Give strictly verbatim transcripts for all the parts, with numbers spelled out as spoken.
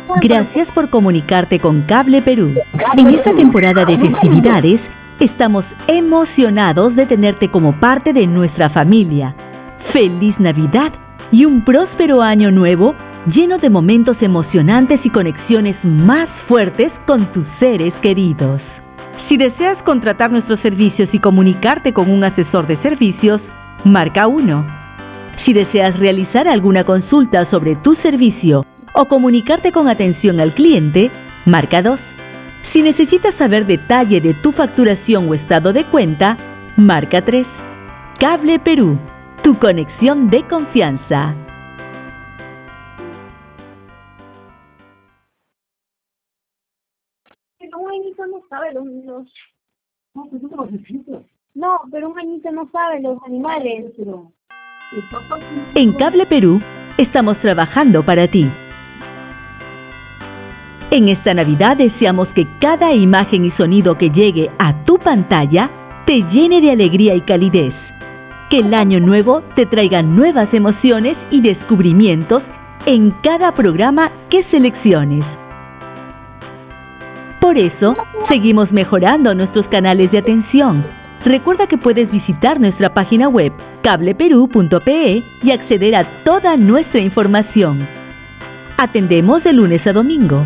Gracias por comunicarte con Cable Perú. En esta temporada de festividades, estamos emocionados de tenerte como parte de nuestra familia. ¡Feliz Navidad y un próspero año nuevo lleno de momentos emocionantes y conexiones más fuertes con tus seres queridos! Si deseas contratar nuestros servicios y comunicarte con un asesor de servicios, marca uno. Si deseas realizar alguna consulta sobre tu servicio o comunicarte con atención al cliente, marca dos. Si necesitas saber detalle de tu facturación o estado de cuenta, marca tres. Cable Perú, tu conexión de confianza. Pero un añito no sabe los niños. No, pero tú te los necesitas. No, pero un añito no sabe los animales. Pero... En Cable Perú, estamos trabajando para ti. En esta Navidad deseamos que cada imagen y sonido que llegue a tu pantalla te llene de alegría y calidez. Que el año nuevo te traiga nuevas emociones y descubrimientos en cada programa que selecciones. Por eso, seguimos mejorando nuestros canales de atención. Recuerda que puedes visitar nuestra página web cable perú punto pe y acceder a toda nuestra información. Atendemos de lunes a domingo.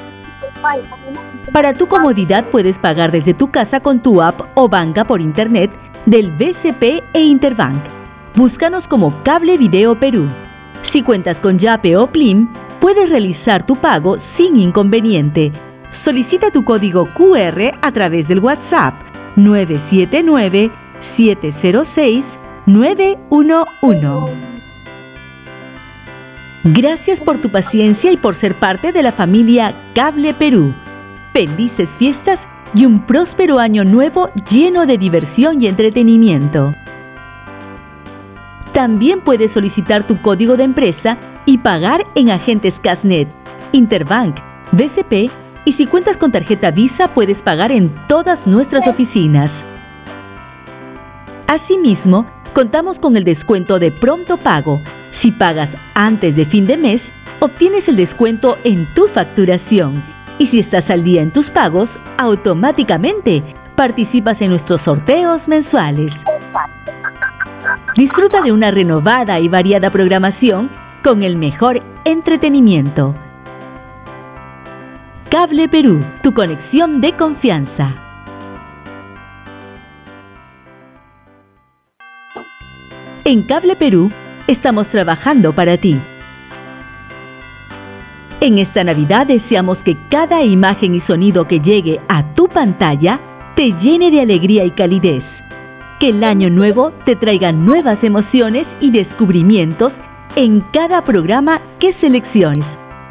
Para tu comodidad puedes pagar desde tu casa con tu app o banca por internet del B C P e Interbank. Búscanos como Cable Video Perú. Si cuentas con Yape o Plim, puedes realizar tu pago sin inconveniente. Solicita tu código Q R a través del WhatsApp nueve siete nueve, siete cero seis, nueve uno uno. Gracias por tu paciencia y por ser parte de la familia Cable Perú. Felices fiestas y un próspero año nuevo lleno de diversión y entretenimiento. También puedes solicitar tu código de empresa y pagar en agentes Casnet, Interbank, B C P, y si cuentas con tarjeta Visa puedes pagar en todas nuestras oficinas. Asimismo, contamos con el descuento de pronto pago. Si pagas antes de fin de mes, obtienes el descuento en tu facturación. Y si estás al día en tus pagos, automáticamente participas en nuestros sorteos mensuales. Disfruta de una renovada y variada programación con el mejor entretenimiento. Cable Perú, tu conexión de confianza. En Cable Perú, estamos trabajando para ti. En esta Navidad deseamos que cada imagen y sonido que llegue a tu pantalla te llene de alegría y calidez. Que el año nuevo te traiga nuevas emociones y descubrimientos en cada programa que selecciones.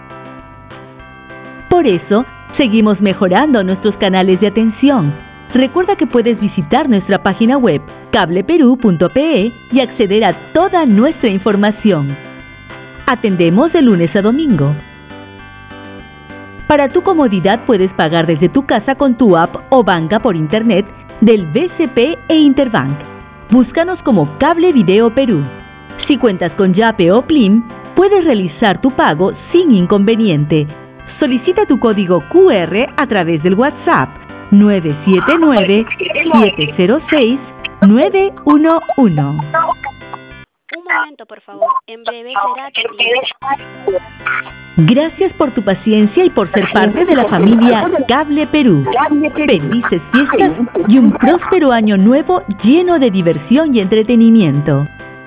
Por eso, seguimos mejorando nuestros canales de atención. Recuerda que puedes visitar nuestra página web cable perú punto pe y acceder a toda nuestra información. Atendemos de lunes a domingo. Para tu comodidad puedes pagar desde tu casa con tu app o banca por internet del B C P e Interbank. Búscanos como Cable Video Perú. Si cuentas con Yape o Plim, puedes realizar tu pago sin inconveniente. Solicita tu código Q R a través del WhatsApp nueve siete nueve, siete cero seis, nueve uno uno. Un momento, por favor. En breve será atendido. Gracias por tu paciencia y por ser parte de la familia Cable Perú. Felices fiestas y un próspero año nuevo lleno de diversión y entretenimiento.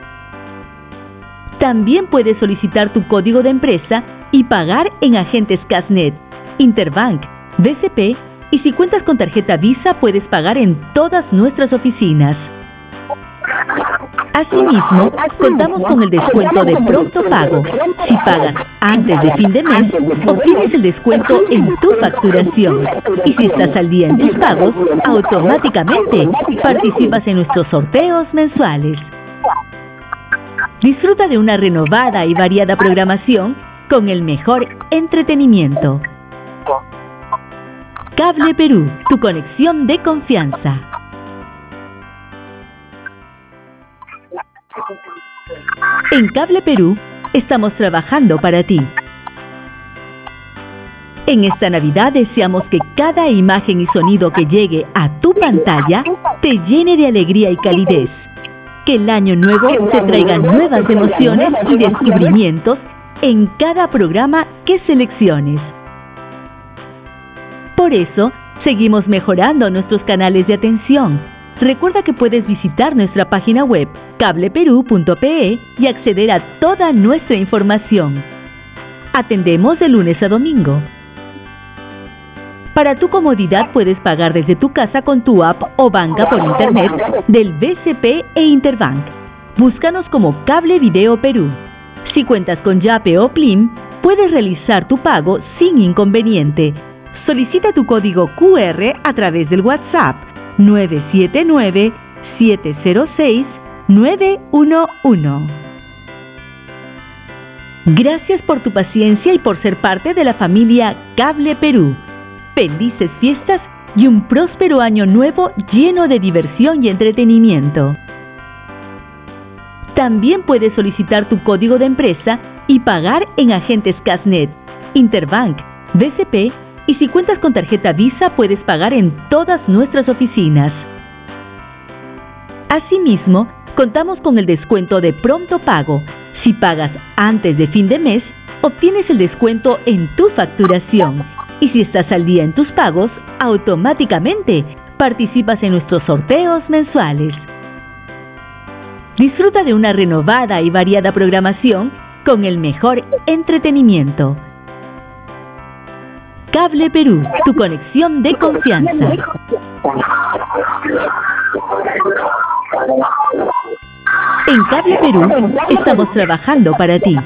También puedes solicitar tu código de empresa y pagar en agentes Casnet, Interbank, B C P, y si cuentas con tarjeta Visa puedes pagar en todas nuestras oficinas. Asimismo, contamos con el descuento de pronto pago. Si pagas antes de fin de mes, obtienes el descuento en tu facturación. Y si estás al día en tus pagos, automáticamente participas en nuestros sorteos mensuales. Disfruta de una renovada y variada programación con el mejor entretenimiento. Cable Perú, tu conexión de confianza. En Cable Perú, estamos trabajando para ti. En esta Navidad deseamos que cada imagen y sonido que llegue a tu pantalla te llene de alegría y calidez. Que el año nuevo te traiga nuevas emociones y descubrimientos en cada programa que selecciones. Por eso, seguimos mejorando nuestros canales de atención. Recuerda que puedes visitar nuestra página web cable perú punto pe y acceder a toda nuestra información. Atendemos de lunes a domingo. Para tu comodidad puedes pagar desde tu casa con tu app o banca por internet del B C P e Interbank. Búscanos como Cable Video Perú. Si cuentas con Yape o Plim, puedes realizar tu pago sin inconveniente. Solicita tu código Q R a través del WhatsApp nueve siete nueve, siete cero seis, nueve uno uno. Gracias por tu paciencia y por ser parte de la familia Cable Perú. Felices fiestas y un próspero año nuevo lleno de diversión y entretenimiento. También puedes solicitar tu código de empresa y pagar en agentes Casnet, Interbank, B C P y si cuentas con tarjeta Visa puedes pagar en todas nuestras oficinas. Asimismo, contamos con el descuento de pronto pago. Si pagas antes de fin de mes, obtienes el descuento en tu facturación. Y si estás al día en tus pagos, automáticamente participas en nuestros sorteos mensuales. Disfruta de una renovada y variada programación con el mejor entretenimiento. Cable Perú, tu conexión de confianza. En Cable Perú estamos trabajando para ti.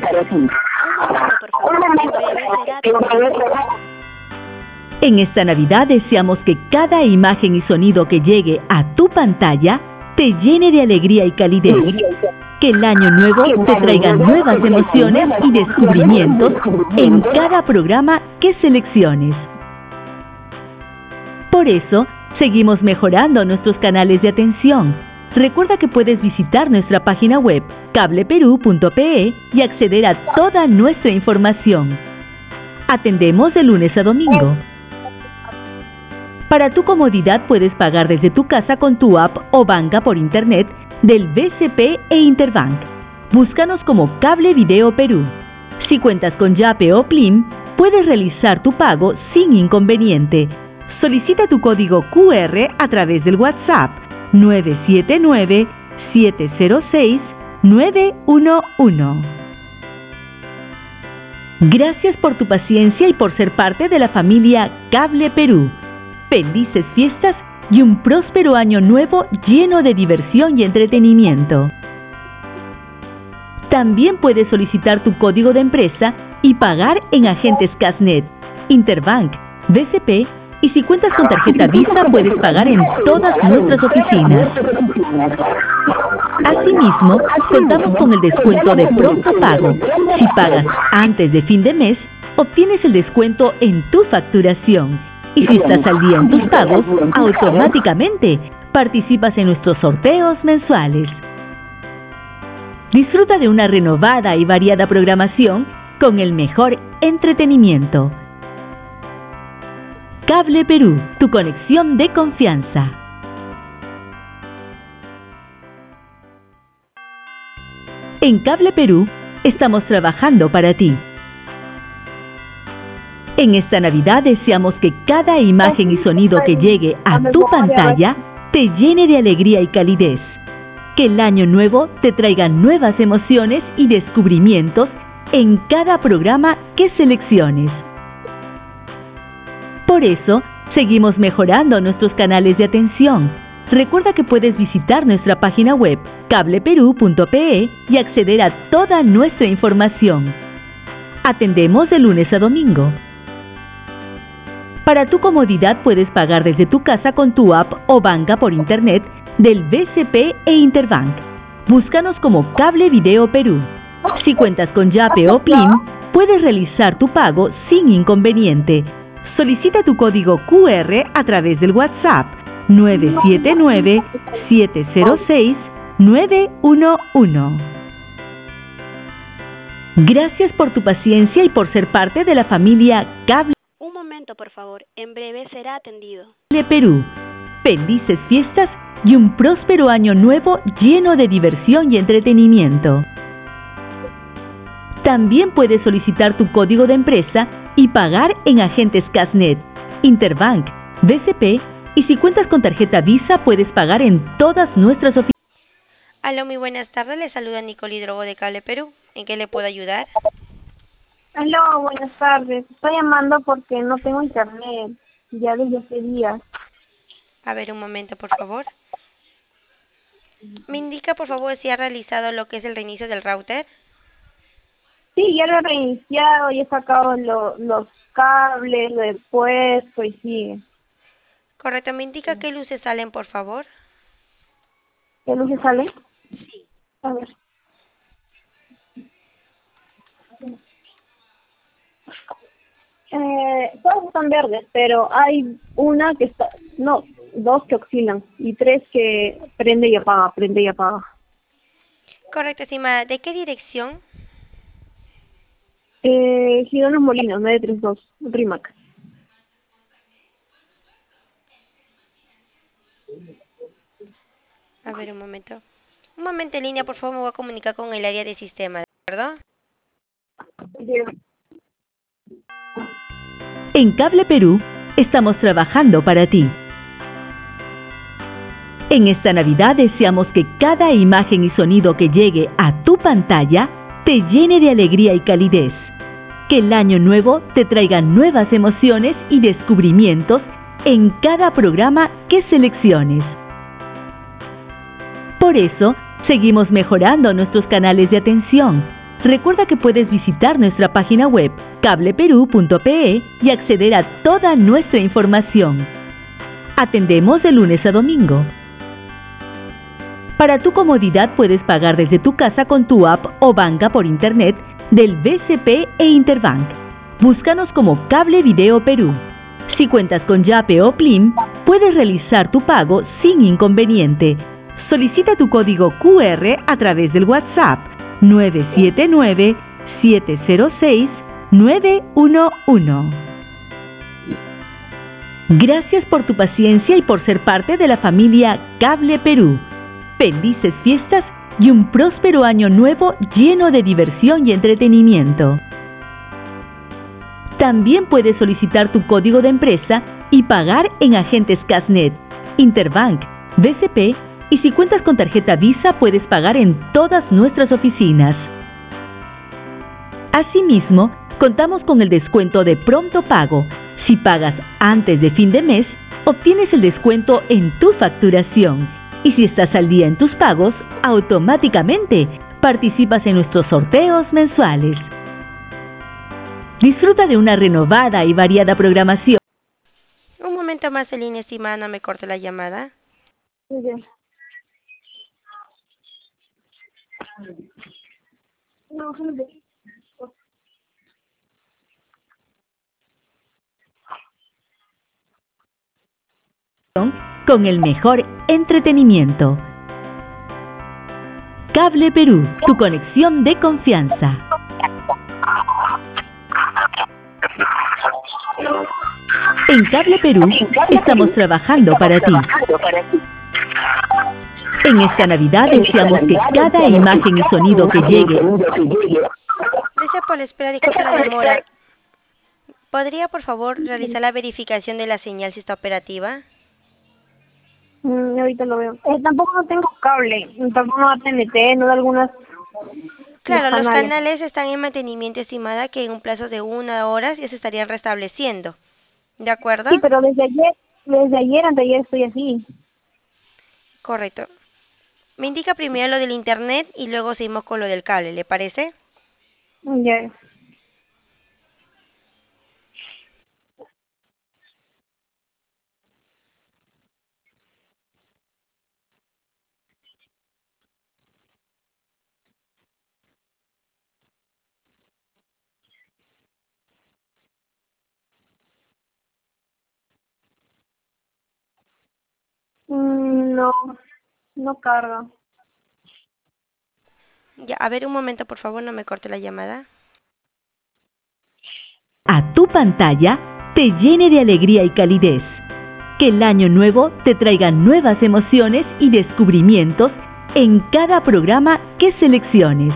En esta Navidad deseamos que cada imagen y sonido que llegue a tu pantalla te llene de alegría y calidez. Que el año nuevo te traiga nuevas emociones y descubrimientos en cada programa que selecciones. Por eso, seguimos mejorando nuestros canales de atención. Recuerda que puedes visitar nuestra página web cable perú punto pe y acceder a toda nuestra información. Atendemos de lunes a domingo. Para tu comodidad puedes pagar desde tu casa con tu app o banca por internet del B C P e Interbank. Búscanos como Cable Video Perú. Si cuentas con Yape o Plim, puedes realizar tu pago sin inconveniente. Solicita tu código Q R a través del WhatsApp nueve siete nueve, siete cero seis, nueve uno uno. Gracias por tu paciencia y por ser parte de la familia Cable Perú. Felices fiestas y un próspero año nuevo lleno de diversión y entretenimiento. También puedes solicitar tu código de empresa y pagar en agentes Casnet, Interbank, B C P y si cuentas con tarjeta Visa puedes pagar en todas nuestras oficinas. Asimismo, contamos con el descuento de pronto pago. Si pagas antes de fin de mes, obtienes el descuento en tu facturación. Y si estás al día en tus pagos, automáticamente participas en nuestros sorteos mensuales. Disfruta de una renovada y variada programación con el mejor entretenimiento. Cable Perú, tu conexión de confianza. En Cable Perú estamos trabajando para ti. En esta Navidad deseamos que cada imagen y sonido que llegue a tu pantalla te llene de alegría y calidez. Que el año nuevo te traiga nuevas emociones y descubrimientos en cada programa que selecciones. Por eso, seguimos mejorando nuestros canales de atención. Recuerda que puedes visitar nuestra página web cable perú punto pe y acceder a toda nuestra información. Atendemos de lunes a domingo. Para tu comodidad puedes pagar desde tu casa con tu app o banca por internet del B C P e Interbank. Búscanos como Cable Video Perú. Si cuentas con Yape o Plim, puedes realizar tu pago sin inconveniente. Solicita tu código Q R a través del WhatsApp nueve siete nueve, siete cero seis, nueve uno uno. Gracias por tu paciencia y por ser parte de la familia Cable. momento, por favor. En breve será atendido. Cable Perú. Felices fiestas y un próspero año nuevo lleno de diversión y entretenimiento. También puedes solicitar tu código de empresa y pagar en agentes Casnet, Interbank, B C P, y si cuentas con tarjeta Visa puedes pagar en todas nuestras oficinas. Aló, muy buenas tardes. Le saluda Nicole Hidrogo de Cable Perú. ¿En qué le puedo ayudar? Aló, buenas tardes. Estoy llamando porque no tengo internet ya desde hace días. A ver, un momento, por favor. ¿Me indica, por favor, si ha realizado lo que es el reinicio del router? Sí, ya lo he reiniciado y he sacado lo- los cables, lo he puesto y sigue. Correcto. ¿Me indica qué luces salen, por favor? ¿Qué luces sale? Sí. A ver. Eh, todas están verdes, pero hay una que está, no, dos que oscilan y tres que prende y apaga, prende y apaga. Correcto, estimada. ¿De qué dirección? Eh, Gironos Molinos, nueve tres dos, Rimac. A ver, un momento. Un momento en línea, por favor, me voy a comunicar con el área de sistema, ¿de acuerdo? En Cable Perú estamos trabajando para ti. En esta Navidad deseamos que cada imagen y sonido que llegue a tu pantalla te llene de alegría y calidez. Que el año nuevo te traiga nuevas emociones y descubrimientos en cada programa que selecciones. Por eso, seguimos mejorando nuestros canales de atención. Recuerda que puedes visitar nuestra página web cable perú punto pe y acceder a toda nuestra información. Atendemos de lunes a domingo. Para tu comodidad puedes pagar desde tu casa con tu app o banca por internet del B C P e Interbank. Búscanos como Cable Video Perú. Si cuentas con Yape o Plim, puedes realizar tu pago sin inconveniente. Solicita tu código Q R a través del WhatsApp nueve siete nueve, siete cero seis, nueve uno uno. Gracias por tu paciencia y por ser parte de la familia Cable Perú. Felices fiestas y un próspero año nuevo lleno de diversión y entretenimiento. También puedes solicitar tu código de empresa y pagar en agentes Casnet, Interbank, B C P, y si cuentas con tarjeta Visa puedes pagar en todas nuestras oficinas. Asimismo, contamos con el descuento de pronto pago. Si pagas antes de fin de mes, obtienes el descuento en tu facturación. Y si estás al día en tus pagos, automáticamente participas en nuestros sorteos mensuales. Disfruta de una renovada y variada programación. Un momento más en línea, estimada, no me corte la llamada. Muy bien. No, gente. Con el mejor entretenimiento. Cable Perú, tu conexión de confianza. En Cable Perú estamos trabajando para ti. En esta Navidad deseamos que cada imagen y sonido que llegue. Gracias por la espera, disculpe la demora. ¿Podría, por favor, realizar la verificación de la señal si está operativa? Mm, ahorita lo veo. Eh, tampoco no tengo cable, tampoco no da T N T, no da algunas... Claro, los canales. canales están en mantenimiento, estimada, que en un plazo de una hora ya se estarían restableciendo. ¿De acuerdo? Sí, pero desde ayer, desde ayer, anteayer estoy así. Correcto. Me indica primero lo del internet y luego seguimos con lo del cable, ¿le parece? Ya. Mm, no, no carga. Ya, a ver un momento, por favor, no me corte la llamada. A tu pantalla te llene de alegría y calidez. Que el año nuevo te traiga nuevas emociones y descubrimientos en cada programa que selecciones.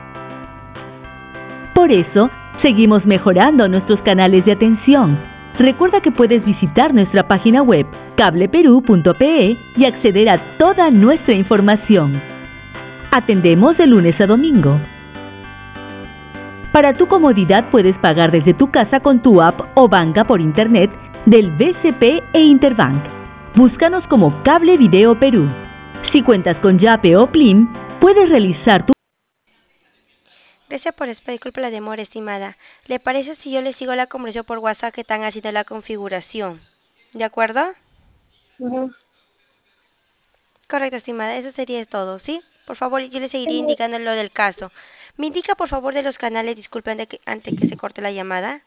Por eso, seguimos mejorando nuestros canales de atención. Recuerda que puedes visitar nuestra página web cable perú punto pe y acceder a toda nuestra información. Atendemos de lunes a domingo. Para tu comodidad puedes pagar desde tu casa con tu app o banca por internet del B C P e Interbank. Búscanos como Cable Video Perú. Si cuentas con Yape o Plim, puedes realizar tu... Gracias por esperar, disculpe la demora, estimada. ¿Le parece si yo le sigo la conversación por WhatsApp que están haciendo la configuración? ¿De acuerdo? Uh-huh. Correcto, estimada, eso sería todo, ¿sí? Por favor, yo le seguiría indicando lo del caso. ¿Me indica, por favor, de los canales, disculpe, antes que, antes que se corte la llamada?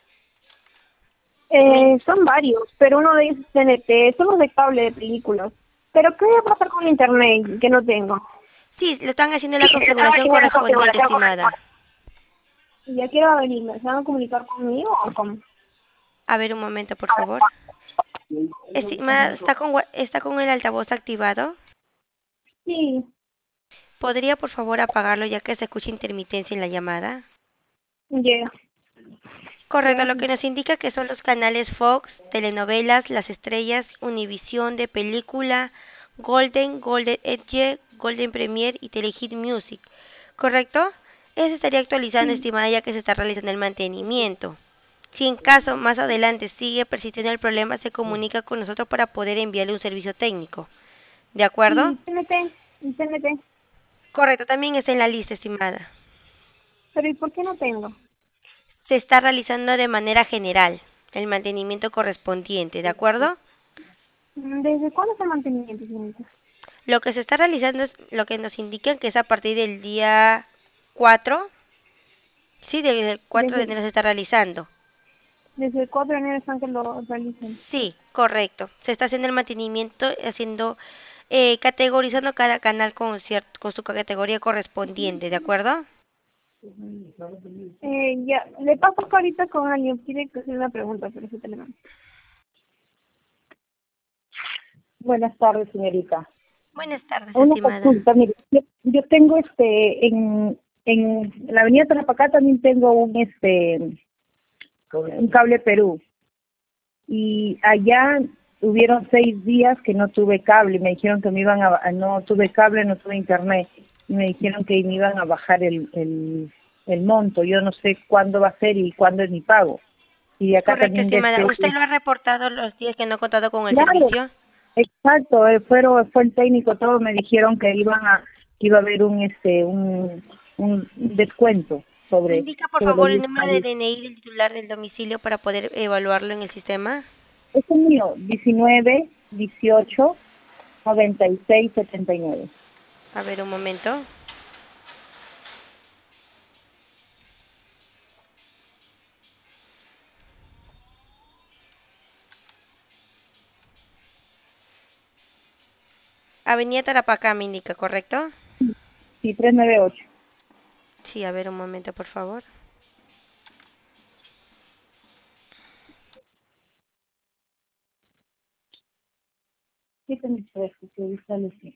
Eh, son varios, pero uno de ellos es T N T, son los de cable de películas. ¿Pero qué voy a pasar con internet que no tengo? Sí, le están haciendo la configuración correspondiente, estimada. ¿Y ya quiero venir? ¿Se van a comunicar conmigo o cómo? A ver, un momento, por favor. Estimada, ¿está con, ¿está con el altavoz activado? Sí. ¿Podría, por favor, apagarlo ya que se escucha intermitencia en la llamada? Ya. Yeah. Correcto, lo que nos indica que son los canales Fox, telenovelas, Las Estrellas, Univisión de película, Golden, Golden Edge, Golden Premier y Telehit Music. ¿Correcto? Eso estaría actualizando, estimada, ya que se está realizando el mantenimiento. Si en caso más adelante sigue persistiendo el problema, se comunica con nosotros para poder enviarle un servicio técnico. ¿De acuerdo? Sí, T N T, T N T. Correcto, también está en la lista, estimada. Pero ¿y por qué no tengo? Se está realizando de manera general el mantenimiento correspondiente, ¿de acuerdo? ¿Desde cuándo está el mantenimiento, señorita? Lo que se está realizando es lo que nos indican que es a partir del día cuatro, sí, desde el cuatro de Desde, enero se está realizando. desde el cuatro de enero están que lo realicen. Sí, correcto. Se está haciendo el mantenimiento, haciendo, eh, categorizando cada canal con, cierto, con su categoría correspondiente, ¿de acuerdo? Eh, ya, le paso ahorita con alguien, quiere hacer una pregunta, pero sí te le mando. Buenas tardes, señorita. Buenas tardes, Una estimada. consulta, mire, yo, yo tengo este, en, en la avenida Tarapacá también tengo un este, un Cable Perú. Y allá hubieron seis días que no tuve cable, me dijeron que me iban a, no tuve cable, no tuve internet, y me dijeron que me iban a bajar el, el, el monto, yo no sé cuándo va a ser y cuándo es mi pago. Y acá Correcto, también estimada. desde, ¿Usted lo ha reportado los días que no ha contado con el claro, servicio? exacto, eh, fueron, fue el técnico, todos me dijeron que iban a, que iba a haber un este, un, un descuento sobre, ¿Me indica, por sobre favor, los el diez número de años. D N I del titular del domicilio para poder evaluarlo en el sistema? Es el mío, diecinueve, dieciocho, noventa y seis, setenta y nueve. A ver, un momento. Avenida Tarapacá me indica, ¿correcto? Sí, trescientos noventa y ocho. Sí, a ver, un momento, por favor. ¿Qué tenés que ver? Que ahorita lo sé.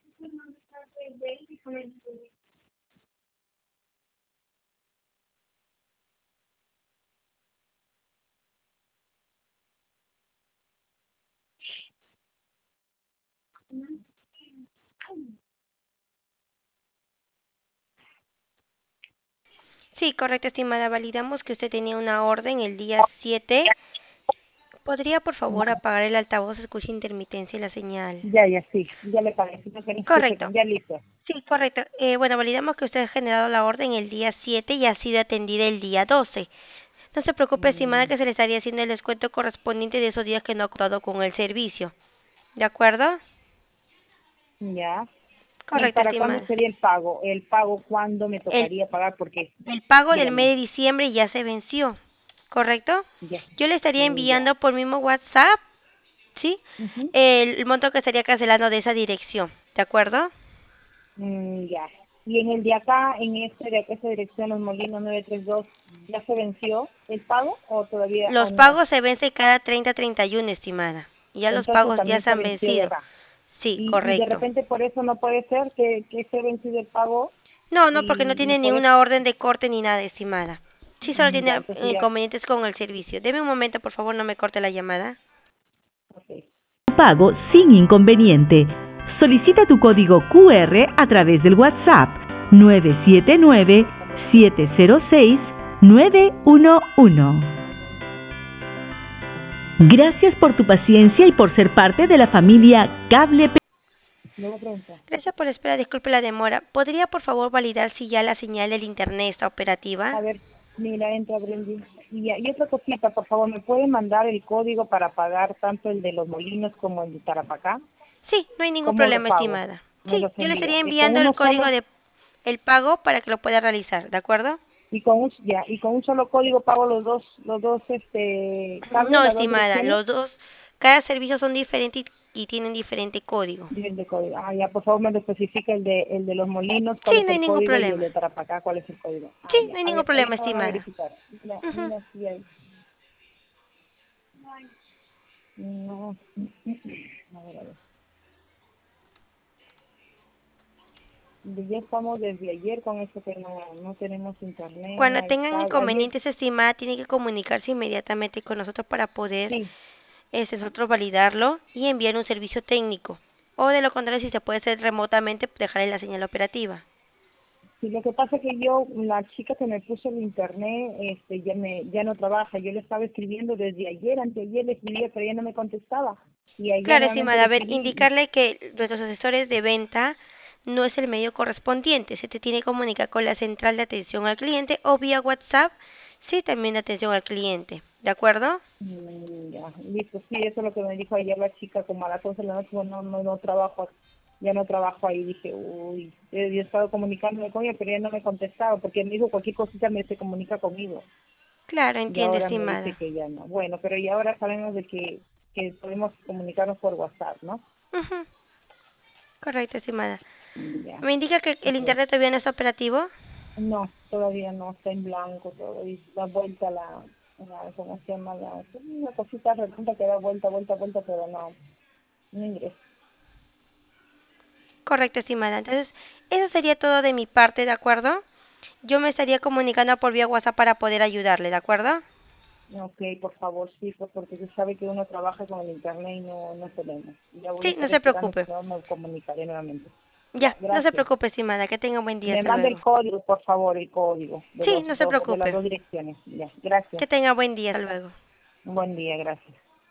Sí, correcto, estimada. Validamos que usted tenía una orden el día siete. ¿Podría, por favor, apagar el altavoz? Escucha intermitencia en la señal. Ya, ya, sí, ya le pagué. Si no querés, Correcto. ya listo. Sí, correcto. Eh, bueno, validamos que usted ha generado la orden el día siete y ha sido atendida el día doce. No se preocupe, estimada, que se le estaría haciendo el descuento correspondiente de esos días que no ha contado con el servicio. ¿De acuerdo? Ya. ¿Y Correcto, para estimada. cuándo sería el pago? ¿El pago cuándo me El, tocaría pagar? Porque, el pago del mes dígame, de diciembre ya se venció, ¿correcto? ya, Yo le estaría mm, ya. enviando por mismo WhatsApp, ¿sí? Ujú. El monto que estaría cancelando de esa dirección, ¿de acuerdo? Mm, ya. Y en el de acá, en este de acá, esta dirección, Los Molinos nueve tres dos, ¿ya se venció el pago o todavía? Los o no? pagos se vencen cada treinta treinta y uno, estimada. Y ya los Entonces pagos ya también se se han venció de vencido. acá. Sí, Y, y de correcto. repente por eso no puede ser que, que se vencido el pago. No, no, porque no y, y tiene por eso, ninguna orden de corte ni nada, estimada. Sí, solo mm, ya, tiene entonces ya, inconvenientes con el servicio. Deme un momento, por favor, no me corte la llamada. ok. Pago sin inconveniente. Solicita tu código Q R a través del WhatsApp nueve siete nueve, siete cero seis, nueve uno uno. Gracias por tu paciencia y por ser parte de la familia Cable Perú. Luego pregunta. Gracias por la espera, disculpe la demora. ¿Podría, por favor, validar si ya la señal del internet está operativa? A ver, mira, entra Brendy. Y, ya- y otra cosita, por favor, ¿me puede mandar el código para pagar tanto el de Los Molinos como el de Tarapacá? Sí, no hay ningún ¿Cómo lo problema, pago? estimada. Me Sí, los yo le envía. estaría Y con enviando el uno código solo, de el pago para que lo pueda realizar, ¿de acuerdo? y con un, ya, y con un solo código pago los dos, los dos, este, cables, No, las dos estimada, direcciones. los dos, cada servicio son diferentes y, y tienen diferente código. Bien de código. Ah, ya, por favor, me lo especifica el de, el de Los Molinos, cuál Sí, es no hay el ningún código, y el problema. de Tarapacá, cuál es el código. Sí, Ah, ya. no hay A ningún ver, problema, ahorita van a estimada. verificar. Mira, Ujú. mira, sí hay. No. A ver, a ver. Ya estamos desde ayer con eso que no, no tenemos internet, no Cuando hay tengan cable. Ayer, inconvenientes, estimada, tiene que comunicarse inmediatamente con nosotros para poder sí, este, nosotros validarlo y enviar un servicio técnico. O de lo contrario, si se puede hacer remotamente, dejarle la señal operativa. sí, lo que pasa es que yo, la chica que me puso el internet, este, ya me, ya no trabaja. Yo le estaba escribiendo desde ayer, anteayer le escribía, pero ella no me contestaba. Y ayer Claro, nuevamente estimada, le a ver, escribí. indicarle que nuestros asesores de venta no es el medio correspondiente. Se te tiene que comunicar con la central de atención al cliente o vía WhatsApp, sí, también de atención al cliente. ¿De acuerdo? Mm, ya, listo, sí, eso es lo que me dijo ayer la chica, como a las once de la noche, bueno, no, no, no trabajo, ya no trabajo ahí. Dije, uy, yo, yo he estado comunicándome con ella, pero ella no me contestaba, porque me dijo cualquier cosita me se comunica conmigo. Claro, Y entiendo, ahora me dice estimada. que ya no. Bueno, pero ya ahora sabemos de que, que podemos comunicarnos por WhatsApp, ¿no? Ujú, correcto, estimada. Mm, ya, ¿Me indica que el ok. internet todavía no está operativo? No, todavía no, está en blanco, todo, y da vuelta la, la ¿cómo se llama? La, una cosita redonda que da vuelta, vuelta, vuelta, pero no, no ingresa. Correcto, estimada. Entonces, eso sería todo de mi parte, ¿de acuerdo? Yo me estaría comunicando por vía WhatsApp para poder ayudarle, ¿de acuerdo? Ok, por favor, sí, pues porque se sabe que uno trabaja con el internet y no, no tenemos. Ya voy a Sí, no estar se esperando que preocupe. no me comunicaré nuevamente. Ya, Ya, no se gracias. preocupe, estimada. Que tenga un buen día. Me Hasta manda el luego. código, por favor, el código de Sí, los no se dos, de las preocupe. dos direcciones. Ya, gracias. Que tenga buen día. Hasta luego. Un buen día, gracias.